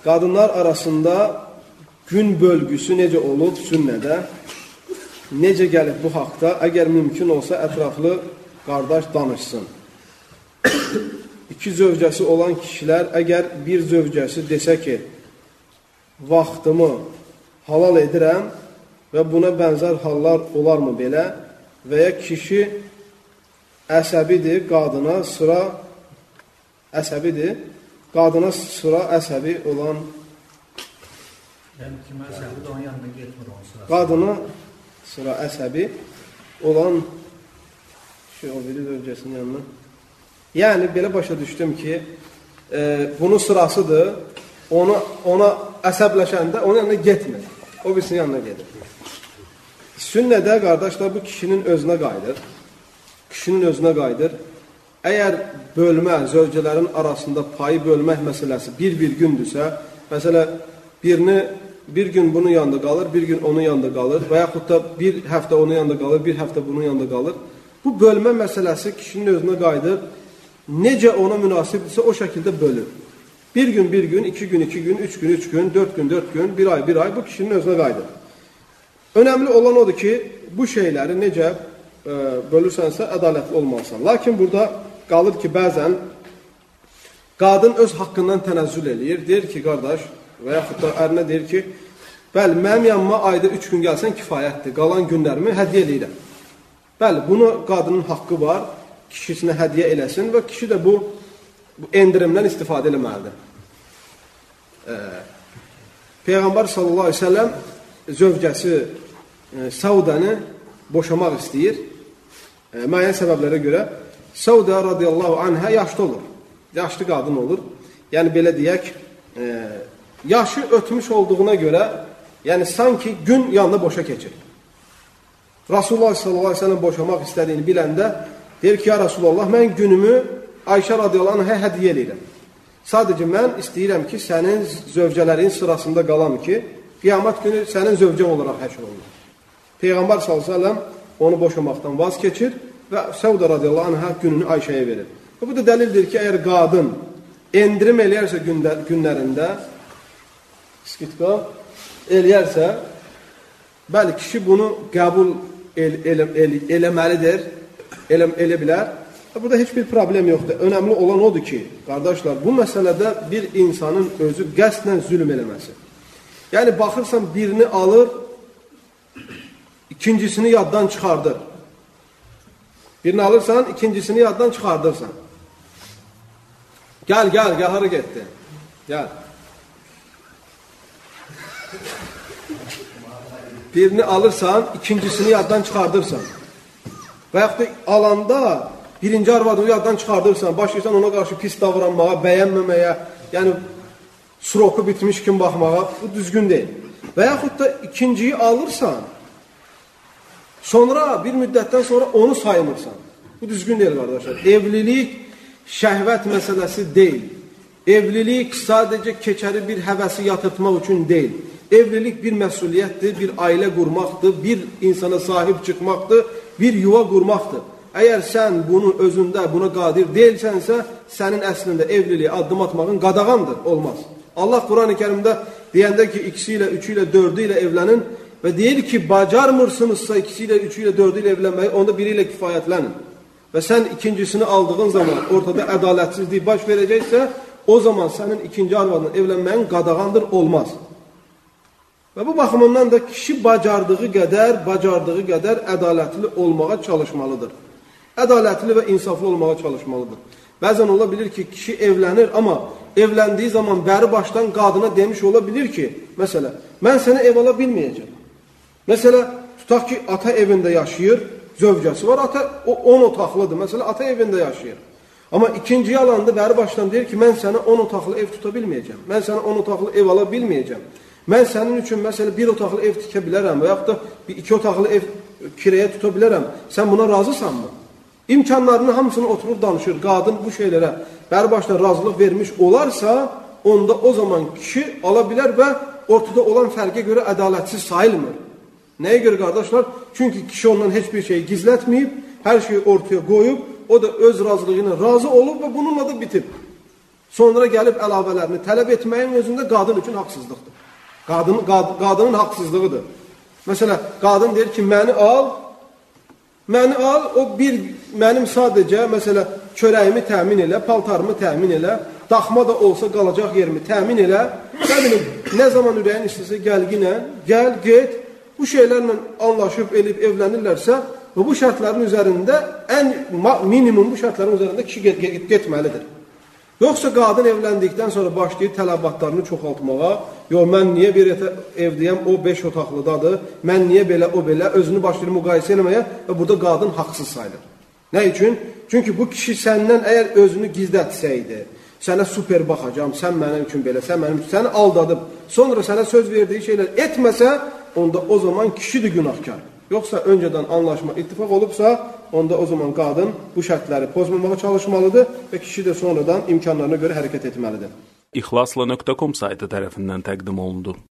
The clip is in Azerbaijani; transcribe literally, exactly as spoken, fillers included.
qadınlar arasında gün bölgüsü necə olub sünnədə, necə gəlib bu haqda, əgər mümkün olsa ətraflı qardaş danışsın. İki zövcəsi olan kişilər, əgər bir zövcəsi desə ki, vaxtımı halal edirəm və buna bənzər hallar olarmı belə və ya kişi əsəbidir, qadına sıra əsəbidir, qadına sıra əsəbi olan yəni kimə əsəbidir, onun yanına getmir onun sırası. Qadına sıra əsəbi olan şey o biri zövcəsinin yanına. Yəni, belə başa düşdüm ki, e, bunun sırasıdır, onu, ona əsəbləşəndə onun yanına getmir, o birisinin yanına gedir. Sünnədə, qardaşlar, bu kişinin özünə qayıdır. Kişinin özünə qayıdır. Əgər bölmə, zövcələrin arasında payı bölmək məsələsi bir-bir gündürsə, məsələ, birini, bir gün bunun yanında qalır, bir gün onun yanında qalır və yaxud da bir həftə onun yanında qalır, bir həftə bunun yanında qalır. Bu bölmə məsələsi kişinin özünə qayıdır. Necə ona münasibdirsə, o şəkildə bölür. Bir gün, bir gün, iki gün, iki gün, üç gün, üç gün, dörd gün, dörd gün, bir ay, bir ay bu kişinin özünə qayıdır. Önəmli olan odur ki, bu şeyləri necə e, bölürsənsə, ədalətli olmalısan. Lakin burada qalır ki, bəzən qadın öz haqqından tənəzzül eləyir. Deyir ki, qardaş, və yaxud da ərinə deyir ki, bəli, mənim yanıma ayda üç gün gəlsən kifayətdir, qalan günlərimi hədiyyə eləyirəm. Bəli, bunu qadının haqqı var, kişisinə hədiyyə eləsin və kişi də bu, bu endirimdən istifadə eləməlidir. E, Peyğəmbər sallallahu aleyhi ve sellem zövcəsi e, Səudəni boşamaq istəyir. E, müəyyən səbəblərə görə Səudə radiyallahu anhə yaşlı olur. Yaşlı qadın olur. Yəni, belə deyək, e, yaşı ötmüş olduğuna görə, yəni sanki gün yanında boşa keçir. Rasulullah sallallahu aleyhi ve sellem boşamaq istədiyini biləndə deyir ki, ya Rasulullah, mən günümü Ayşə radiyallahu anhə hədiyyə edirəm. Sadəcə mən istəyirəm ki, sənin zövcələrin sırasında qalam ki, qiyamət günü sənin zövcən olaraq həşr olunur. Peyğəmbər sallallahu aleyhi ve sellem onu boşamaqdan vaz keçir və Səudə radiyallahu anhə gününü Ayşəyə verir. Və bu da dəlildir ki, əgər qadın endirim eləyərsə günlərində, skitqa eləyərsə, bəli, kişi bunu qəbul el, el, el, eləməlidir, elə, elə bilər. Burada heç bir problem yoxdur. Önəmli olan odur ki, qardaşlar, bu məsələdə bir insanın özü qəsdən zülm eləməsi. Yəni, baxırsan, birini alır, ikincisini yaddan çıxardır. Birini alırsan, ikincisini yaddan çıxardırsan. Gəl, gəl, gəl, hara getdi? Gəl. Birini alırsan, ikincisini yaddan çıxardırsan. Və yaxud da alanda birinci arvadını yaddan çıxardırsan, başlayırsan ona qarşı pis davranmağa, bəyənməməyə, yəni suroku bitmiş kimi baxmağa, bu düzgün deyil. Və yaxud da ikinciyi alırsan, sonra bir müddətdən sonra onu saymırsan. Bu düzgün deyil, qardaşlar. Evlilik şəhvət məsələsi deyil. Evlilik sadəcə keçəri bir həvəsi yatırtmaq üçün deyil. Evlilik bir məsuliyyətdir, bir ailə qurmaqdır, bir insana sahib çıxmaqdır, bir yuva qurmaqdır. Əgər sən bunu özündə, buna qadir deyilsənsə, sənin əslində evliliyə addım atmağın qadağandır, olmaz. Allah Quran-ı Kərimdə deyəndə ki, ikisi ilə, üçü ilə, dördü ilə evlənin və deyir ki, bacarmırsınızsa ikisi ilə, üçü ilə, dördü ilə evlənməyi, onda biri ilə kifayətlənin. Və sən ikincisini aldığın zaman ortada ədalətsizlik baş verəcəksə, o zaman sənin ikinci arvadına evlənməyin qadağandır, olmaz. Və bu baxımından da kişi bacardığı qədər, bacardığı qədər ədalətli olmağa çalışmalıdır. Ədalətli və insaflı olmağa çalışmalıdır. Bəzən ola bilir ki, kişi evlənir, amma evləndiyi zaman bəri başdan qadına demiş ola bilir ki, məsələ, mən sənə ev ala bilməyəcəm. Məsələ, tutaq ki, ata evində yaşayır, zövcəsi var, ata on otaqlıdır, məsələ, ata evində yaşayır. Amma ikinciyi alanda bəri başdan deyir ki, mən sənə on otaqlı ev tuta bilməyəcəm, mən sənə on otaqlı ev ala bilməyəcəm. Mən sənin üçün, məsələ, bir otaqlı ev tikə bilərəm və yaxud da bir iki otaqlı ev kirəyə tuta bilərəm. Sən buna razısanmı? İmkanlarını hamısını oturur danışır. Qadın bu şeylərə bəri başdan razılıq vermiş olarsa, onda o zaman kişi ala bilər və ortada olan fərqə görə ədalətsiz sayılmır. Nəyə görə, qardaşlar? Çünki kişi ondan heç bir şey gizlətməyib, hər şeyi ortaya qoyub, o da öz razılığı ilə razı olub və bununla da bitib. sonra gəlib əlavələrini tələb etməyin özündə qadın üçün haqsızlıqdır. Qadın, qad, qadının haqsızlığıdır. Məsələn, qadın deyir ki, məni al, məni al, o bir, mənim sadəcə, məsələn, çörəyimi təmin elə, paltarımı təmin elə, daxma da olsa qalacaq yerimi təmin elə, nə bilim, nə zaman ürəyin istəsə gəlginə, gəl, get, bu şeylərlə anlaşıb, elib, evlənirlərsə, və bu şərtlərin üzərində, ən minimum bu şərtlərin üzərində kişi get, get, getməlidir. Yoxsa qadın evləndikdən sonra başlayır tələbatlarını çoxaltmağa, yox, mən niyə bir evdəyəm, o beş otaqlıdadır, mən niyə belə, o belə, özünü başlayır müqayisə eləməyə və burada qadın haqsız sayılır. Nə üçün? Çünki bu kişi səndən əgər özünü gizlətsəydi, sənə super baxacam, sən mənim üçün belə, sən mənim üçün, səni aldadıb, sonra sənə söz verdiyi şeylər etməsə, onda o zaman kişidir günahkar. Yoxsa öncədən anlaşma, ittifaq olubsa, onda o zaman qadın bu şərtləri pozmamağa çalışmalıdır və kişi də sonradan imkanlarına görə hərəkət etməlidir. İxlasla nöqtə com saytı tərəfindən təqdim olundu.